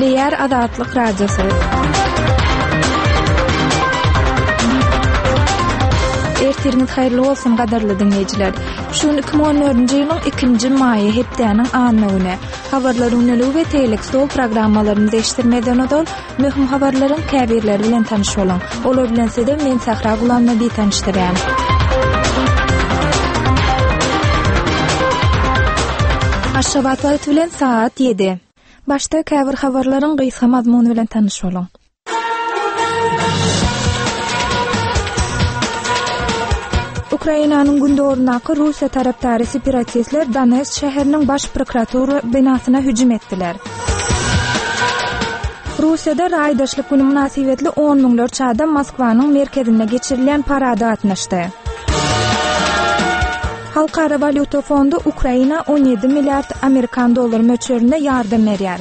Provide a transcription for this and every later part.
Nükleer Azatlyk Radiosu. Ertiriniz hayırlı olsun gadarly dinleyijiler. Şun 2014-nji ýylyň 2-nji maýy hepdeniň anyny, habarlary ünlü we telekstol programmalaryny değiştirmeden odal möhüm habarlaryň käbirleri bilen tanış bolun. Olar bilen sede men Sahra Gulamna bir tanışdyrýan. Aşgabat wagt bilen saat 7. Başta käbir habarlaryň gysga mazmuny bilen tanış bolun. Ukrainanyň gündorundaky Russiýa tarapdary separatistler Donetsk şäheriniň baş prokuratura binasyna hüjüm etdiler. Russiýada raýdaşlyk güni münasibetli 10 miňlerçe adam Moskwanyň merkezine geçirilen parada gatnaşdy. Halkara Valyuta Fondu Ukraina 17 milyard Amerikan dollary möçberinde ýardam berýär.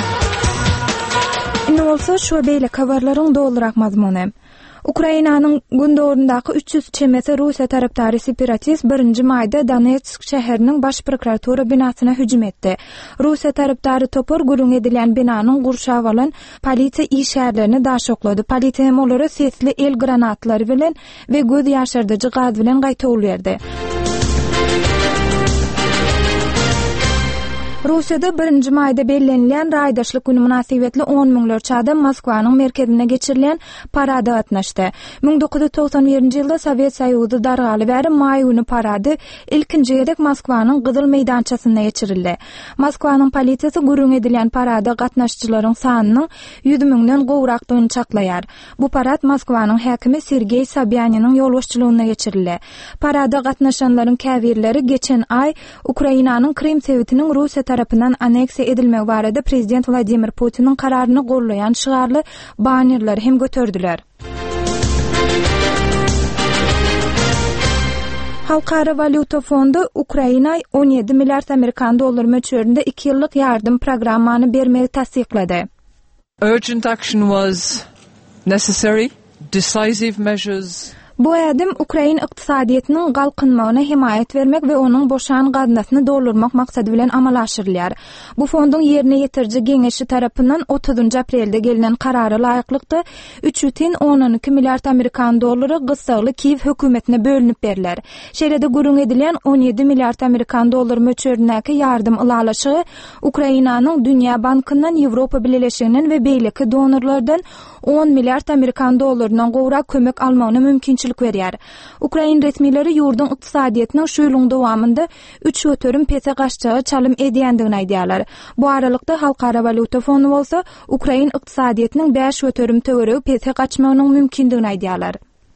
Indi bolsa şu beýle habarlaryň doldurak mazmuny. Ukrainanyň gündorundaky 300 çemesi Russiýa tarapdary separatist 1-nji maýda Donetsk şäheriniň baş prokuratura binasyna hüjüm etdi. Russiýa tarapdary topar gurung edilen binanyň gurşawy alan polisiýa işgärlerini daşoklady. Polisiýa hem olary sesli el granatlary bilen we göz ýaşardyjy gaz bilen gaýtaw berdi. Russiýada 1-nji maýda bellenilýän raýdaşlyk güni münasibetli 10 miňlerçe adam Moskwanyň merkezine geçirilen parada gatnaşdy. 1991-nji ýylda Sowet Soýuzy dargaly bäri maý güni parady ilkinji gedek Moskwanyň Gyzyl meýdançasyna geçirildi. Moskwanyň polisiýasy gurung edilen parada gatnaşçylaryň sanynyň 100 miňden gowrakdygyny çaklaýar. Bu parad Moskwanyň häkimi Sergey Sobyanin'in ýolbaşçylygyna geçirildi. Parada gatnaşanlaryň käbirleri geçen ay Ukrainanyň Krim sewitiniň Russiýa tarapyndan aneksiýa edilmegi barada prezident Vladimir Putin'in kararyny gollayan şygarly banerleri hem götürdüler. Halkara Valyuta Fondu Ukraina 17 milyard Amerikan dollary möçberinde 2 ýyllyk ýardym programmany bermegi tasdiklady. Urgent action was necessary, decisive measures. Bu adım Ukraina iqtisadiýatynyň galkynmagyna himayet vermek weonyň boşan gazinasyny doldurmak maksady bilen amala aşyrylýar. Bu fondyň ýerine ýetirji geňeşi tarapyndan 30 aprelde gelinen karara laýyklykda 3,12 milyard Amerikan dollary gysgaly Kiýew hökümetine bölünip berilýär. Şeýlede gurung edilen 17 milyard Amerikan dollary möçberindäki ýardym ylalaşygy Ukrainanyň Dünýä Bankyndan, Ýewropa Birleşiginiň we beýleki donorlardan 10 milyard Amerikan dollarynyň gowrak kömek almagyna mümkinçilik berýär. Ukraina resmileri ýurdun iqtisadiýatynyň şu ýylyň dowamında 3 götürüm pese gaçjagy çalym edýändigini aýdýarlar. Bu aralykda Halkara Valyuta Fondu bolsa Ukraina iqtisadiýatynyň 5 götürüm töweregi pese gaçmagynyň mümkindigini aýdýarlar.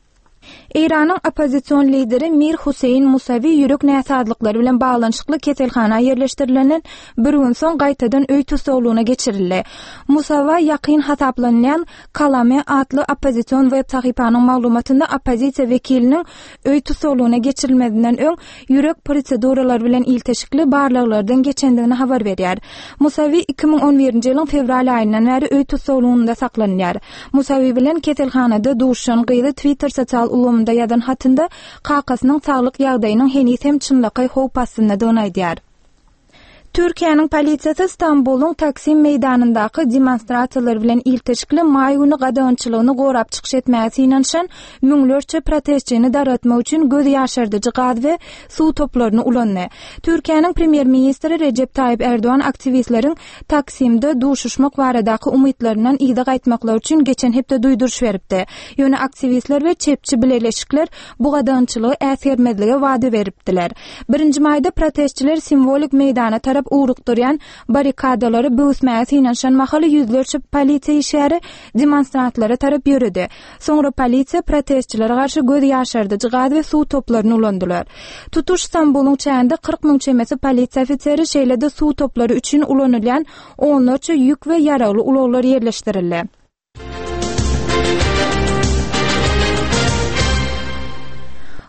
İran'ın opozisyon lideri Mir Huseyin Musavi ýürek näsadlyklary bilen baglanşykly keselhana ýerleşdirilenden bir gün soň gaýtadan öý tutulgyna geçirildi. Musawa ýakyn hasaplanýan Kalame adly opozisyon web sahypanyň maglumatynda opozisiýa wekiliniň öý tutulgyna geçirilmedinden öň ýürek proseduralary bilen ilteşikli barlyklardan geçendigini habar berýär. Musawi 2011-nji ýylyň fevral aýyndan bäri öý tutulgynda saklanýar. Musawi bilen keselhanada duşan gyýdy Twitter sosial ulgamda ýazan hatynda kakasynyň saglyk ýagdaýynyň henis hem çynlyky howp astyna aýdýar. Türkiýanyň polisiýasy Istanbulyň Taksim meýdanyndaky demonstrasiýalar bilen ilteşikli maý güni gadançylygyny gorap çykyş etmäge ýanşan müňlerçe protestçini daratmak üçin göz ýaşardyjy gaz we suw toplaryny ulandy. Türkiýanyň premier ministri Recep Tayyip Erdoğan aktivistleriň Taksimde duşuşmak baradaky umytlarynyň ýyda gaýtmaklar üçin geçen hepde duýduruş beripdi. Ýöne aktivistler we çepçi bileşikler bu gadançylygy äsgermezlige wada beripdiler. 1-nji maýda protestçiler simbolik meýdana tarap uğrukduryan barikadalary böwsmäge ýanşan mahaly ýüzlerçe polisiýa işgäri demonstrantlara tarap ýöredi. Soňra polisiýa protestçilere garşy göz ýaşardyjy gaz we suw toplaryny ulandylar. Tutuş Istanbulyň çäğinde 40 000 çemesi polisiýa ofiseri şeýlede suw toplary üçin ulanylýan onlarça ýük we ýaraly ulaglar ýerleşdirildi.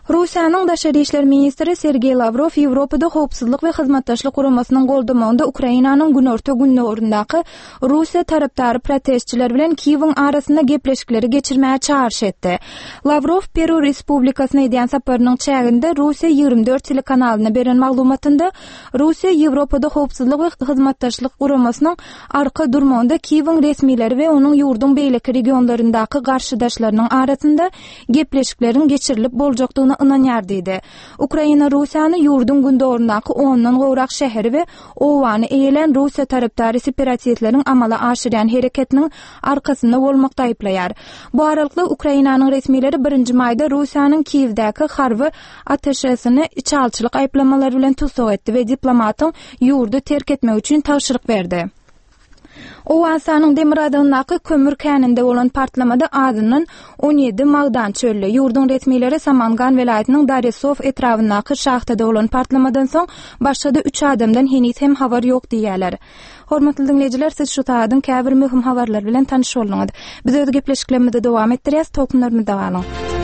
Rusiýanyň Daşary işler ministri Sergey Lavrov Ýewropada howpsuzlyk we hyzmatdaşlyk guramasynyň goldamagynda Ukrainanyň günorta günlerindäki Russiýa tarapdary protestçiler bilen Kiýewiň arasynda gepleşikleri geçirmäge çağırş etdi. Lavrov Peru Respublikasyna edýän saparynyň çäginde Russiýa 24 telekanalyna beren maglumatynda Russiýa Ýewropada howpsuzlyk we hyzmatdaşlyk guramasynyň arka durmagynda Kiýewiň resmileri we onuň ýurdun beýleki regionlaryndaky garşydaşlarynyň arasynda gepleşiklerin geçirilip boljakdygyna ynanýar diýdi. Ukraina Russiýany ýurdun gündorundaky 10-dan gowrak şäheri we owany eýelen Russiýa tarapdary separatistleriň amala aşyrýan hereketiniň arkasynda bolmakda aýplaýar. Bu aralykda Ukrainanyň resmileri 1-nji maýda Russiýanyň Kiýewdäki harby ataşesyny çalçylyk aýplamalary bilen tutsak etdi we diplomatyň ýurdu terk etmek üçin tapşyryk berdi. Owansanyň Demiradyndaky kömür käninde bolan partlamada adynyň 17 magdan çölli. Ýurdun resmileri Samangan welaýatynyň Daresov etrawyndaky şahtada bolan partlamadan soň başga 3 adamdan henüz hem habar ýok diýerler. Hormatly dinleýijiler, siz şu taýdan käbir möhüm habarlar bilen tanyş boldunuz. Biz öňe gepleşiklerimizi dowam etdirýäs, tokunlarymyza galyň.